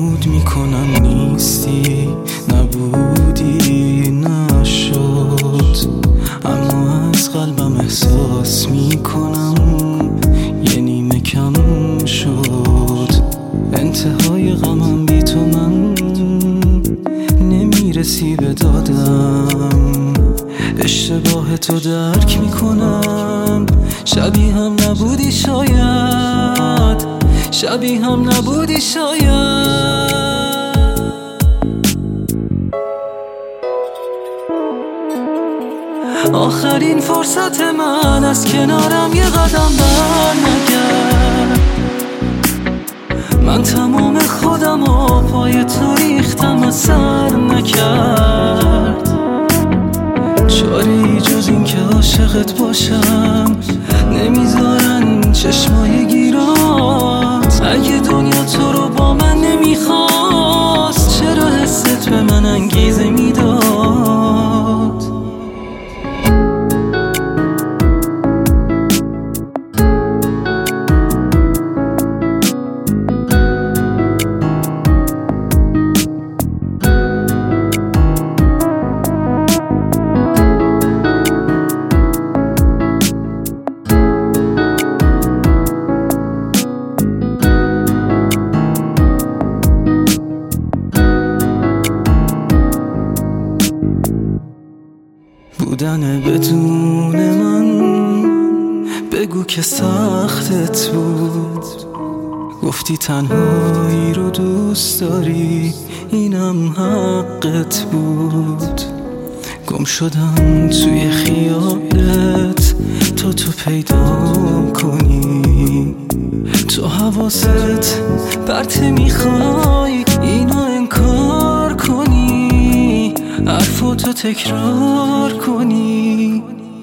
فرامود میکنم نیستی، نبودی، نشد، اما از قلبم احساس میکنم یه نیمه کم شد. انتهای غمم بی تو من نمیرسی به دادم، اشتباه تو درک میکنم. شبیه هم نبودی شاید، شبیه هم نبودی شاید. آخرین فرصت من از کنارم یه قدم بر نگرد. من تمام خودم و پای تو ریختم و سر نکرد. چاری جز این که عاشقت باشم نمیذارن چشمای گیرات. اگه دنیا تو رو با من نمیخواست چرا حست به من انگیزه میداد؟ بودن بدون من بگو که سختت بود. گفتی تنهایی رو دوست داری، اینم حقت بود. گم شدم توی خیالت تا تو پیدا کنی. تو حواست برت میخوای اینو انکار کنی، حرفاتو تکرار کنی.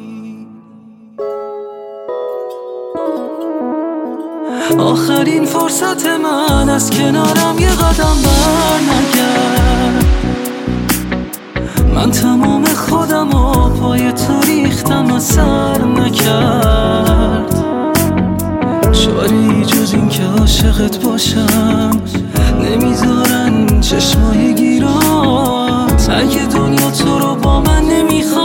آخرین فرصت من از کنارم یه قدم بر نگرد. من تمام خودم و پای تو ریختم و سر نکرد. چاری جز این که عاشقت باشم نمیذارن چشمای گیرات. اگه دنیا تو رو با من نمیخواد